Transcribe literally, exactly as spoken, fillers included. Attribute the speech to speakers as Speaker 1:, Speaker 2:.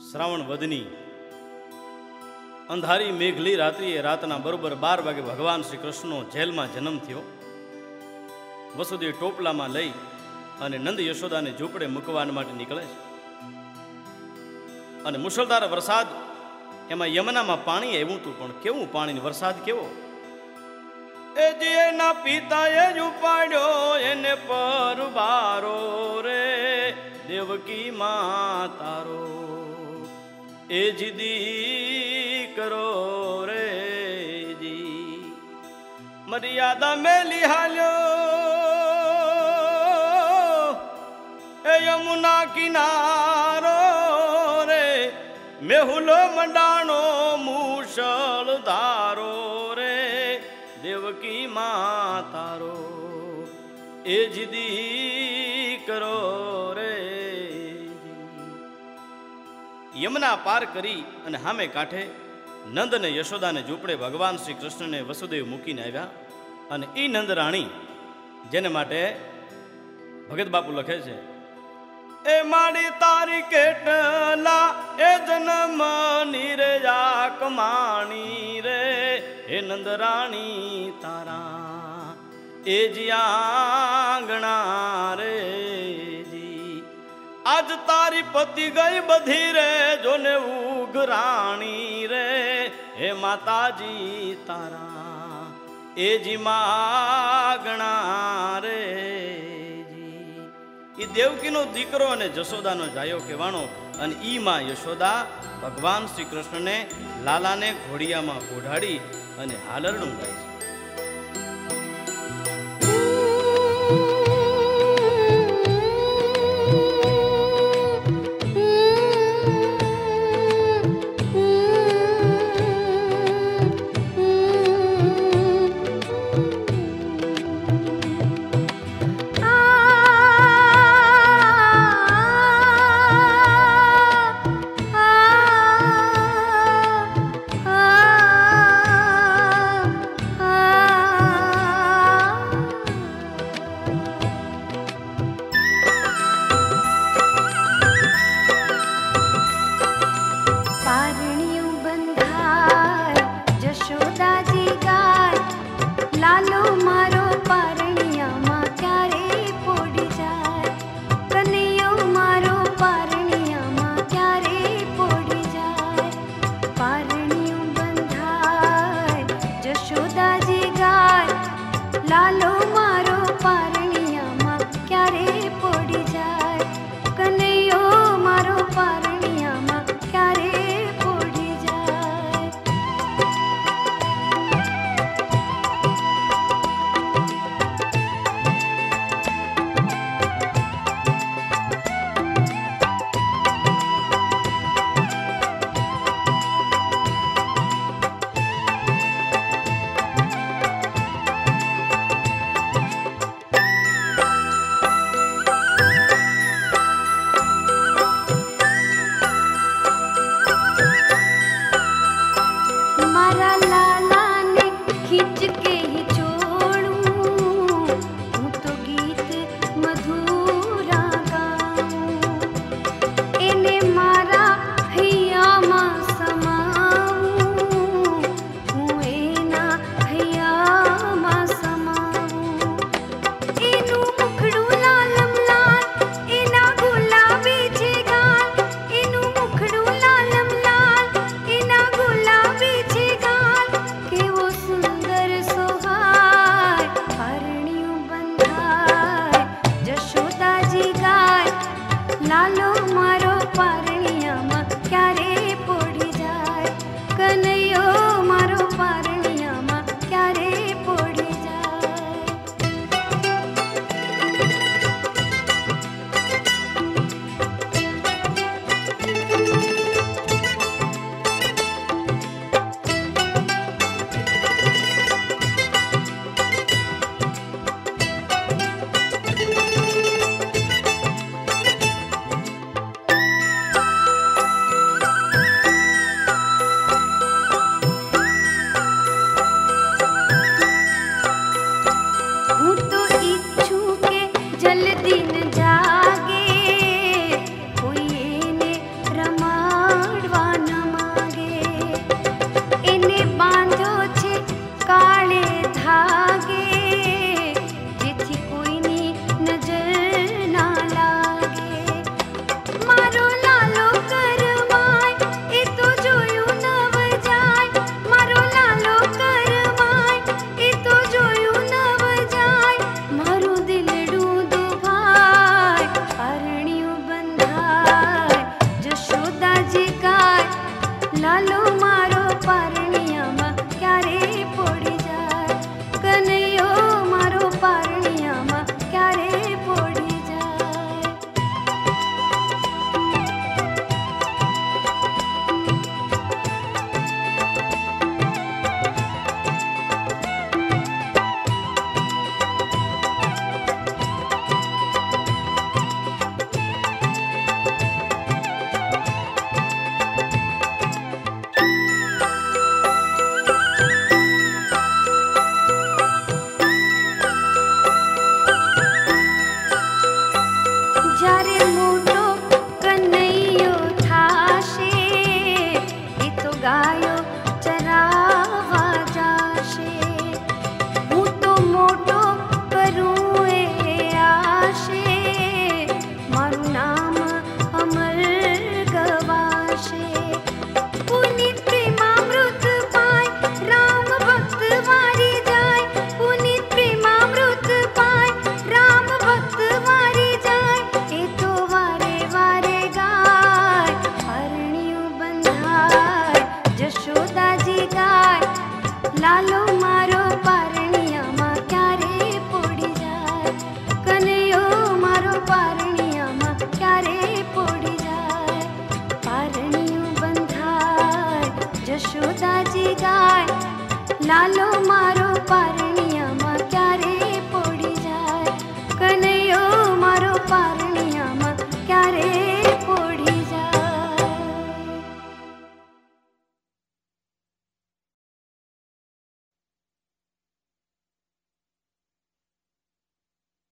Speaker 1: श्रावण वदनी अंधारी मेघली रात्रिए रातना बरोबर बार वागे भगवान श्री कृष्णनो जेल में जन्म थयो। वसुदेव टोपला में लई अने नंद यशोदा ने झूपड़े मूकवा माटे निकळे छे अने मुसळधार वरसाद एमां यमुना में पाणी आव्युं हतुं, पण केवुं पाणी वरसाद केवो। ए जे ना पिताए ज उपाड्यो एने पर बारो रे देवकी मां तारो ए जिदी करो रे जी मर्यादा में लिहाल्यो ए यमुना किनारो रे मेहुलो मंडाणो मूषल धारो रे देवकी मां तारो ए जिदी करो रे। यमुना पार करी अने हामे कांठे नंद ने यशोदा ने झूपड़े भगवान श्री कृष्ण ने वसुदेव मूकीने आव्या अने ई नंद राणी जेने माटे भगत बापू लखे छे ए माड़ी तारी केटला ए जन्म नीरजा कमाणी रे ए नंद राणी तारा ए जियांगणा रे जी आज तारी पति गई बधी रे जोने उगराणी रे हे माताजी तारा ए जी मागणा रे जी। ई देवकी नो दीकरो अने जशोदा नो जायो कहेवानो अने ई मां यशोदा भगवान श्री कृष्ण ने लाला ने घोड़िया में ओढ़ाड़ी अने हालरडुं गाय छे।
Speaker 2: लालो